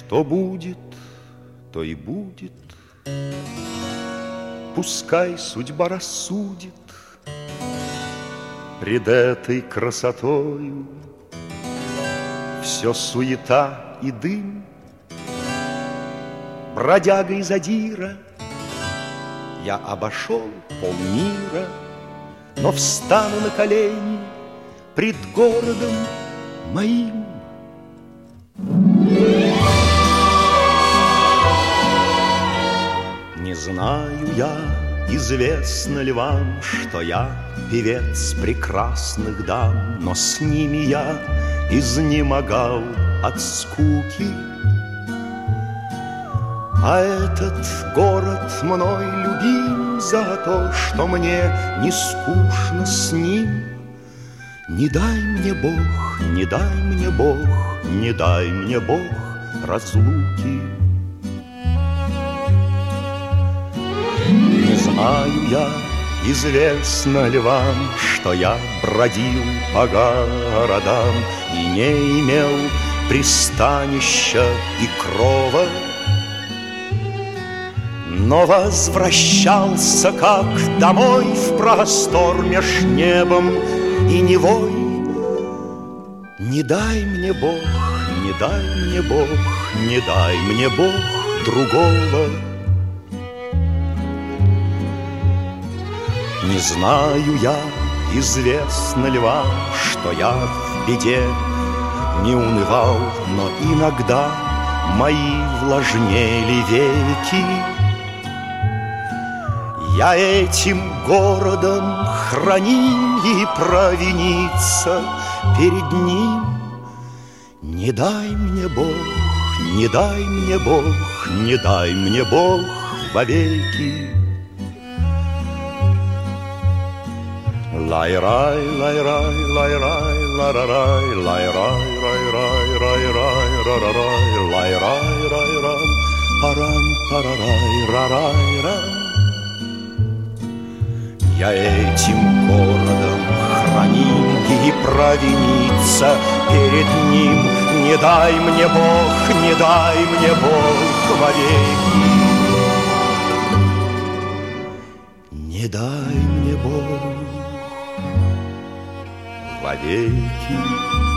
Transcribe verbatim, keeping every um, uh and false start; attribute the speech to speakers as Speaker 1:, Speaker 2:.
Speaker 1: Что будет, то и будет. Пускай судьба рассудит. Пред этой красотою все суета и дым. Бродяга и задира, я обошел полмира, но встану на колени пред городом моим. Не знаю я, известно ли вам, что я певец прекрасных дам, но с ними я изнемогал от скуки. А этот город мной любим за то, что мне не скучно с ним. Не дай мне Бог, не дай мне Бог, не дай мне Бог разлуки. Не знаю я, известно ли вам, что я бродил по городам и не имел пристанища и крова, но возвращался как домой в простор меж небом и Невой. Не дай мне Бог, не дай мне Бог, не дай мне Бог другого. Не знаю я, известно ли вам, что я в беде не унывал, но иногда мои влажнели веки. Я этим городом храним и провиниться перед ним. Не дай мне Бог, не дай мне Бог, не дай мне Бог вовеки. Лай-рай, лай-рай, лай-рай, ла-ра-рай, лай-рай, рай-рай, рай-рай, ра-ра-рай, лай-рай, рай-рам, парам, парарай, рарай-рам. Я этим городом храним и провиниться перед ним. Не дай мне Бог, не дай мне Бог вовеки. Не дай мне Бог вовеки.